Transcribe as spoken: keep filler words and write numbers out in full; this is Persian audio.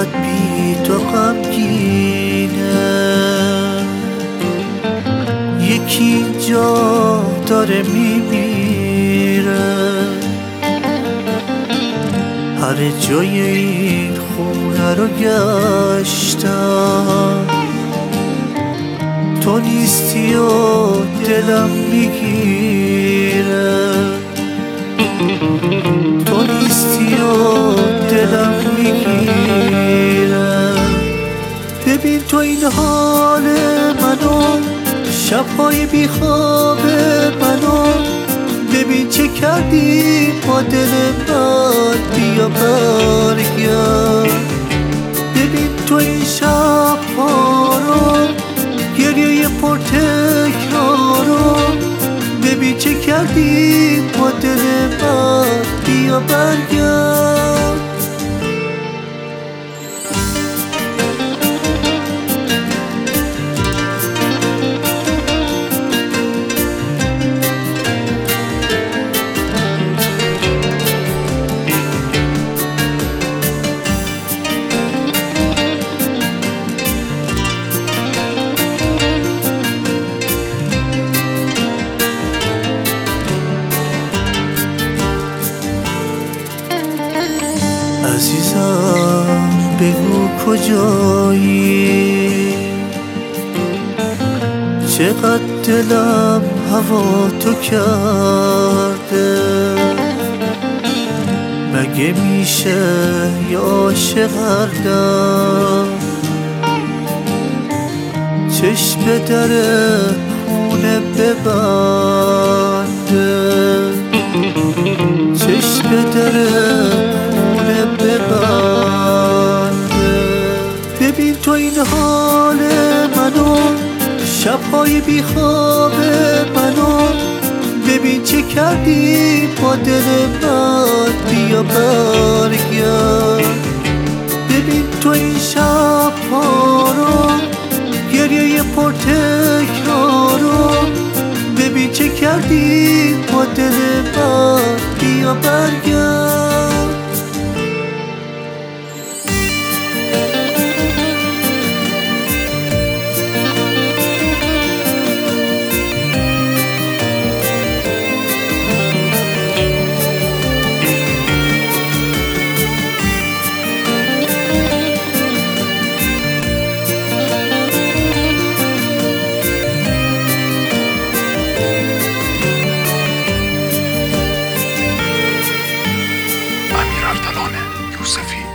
چقدر بی تو غمگینه، یکی جا داره میمیره. هر جای این خونه رو گشتم، تو نیستی و دلم میگیره. تو نیستی و دلم میگیره. ببین تو این حال منو، شبهای بیخواب منو، ببین چه کردی با دل من، بیا برگرد. ببین تو این شبها رو، گریه پر تکرارو، ببین چه کردی با دل من، بیا برگرد. عزیزم بگو کجایی، چقدر دلم هوا تو کرده. مگه میشه یه عاشق هر دم چشم در خونه ببنده، چشم در ببنده. ببین تو این حال منو، شبهای بیخواب منو، ببین چه کردی با دل من، بیا برگرد. ببین تو این شبها رو، گریه پر تکرارو، ببین چه کردی با دل من، بیا برگرد. یوسفی